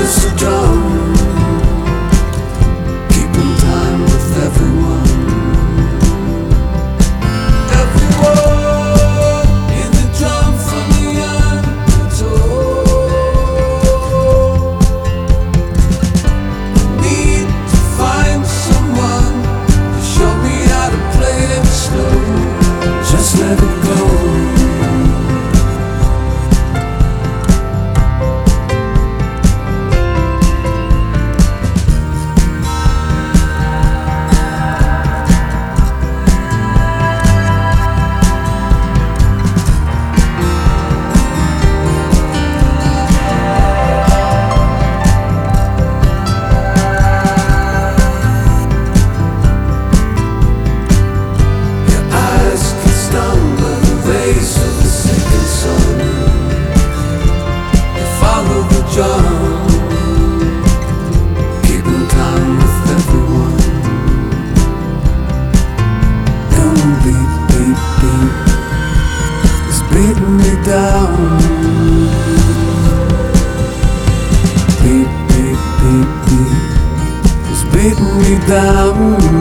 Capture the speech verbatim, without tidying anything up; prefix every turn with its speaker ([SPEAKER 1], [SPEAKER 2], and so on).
[SPEAKER 1] is a drum, keeping time with everyone. Everyone in the drum from the young to old. Need to find someone to show me how to play it slow. Just let it go. Keeping time with everyone. And beat, beat, beat, it's beating me down. Beat, beat, beat, beat, it's beating me down.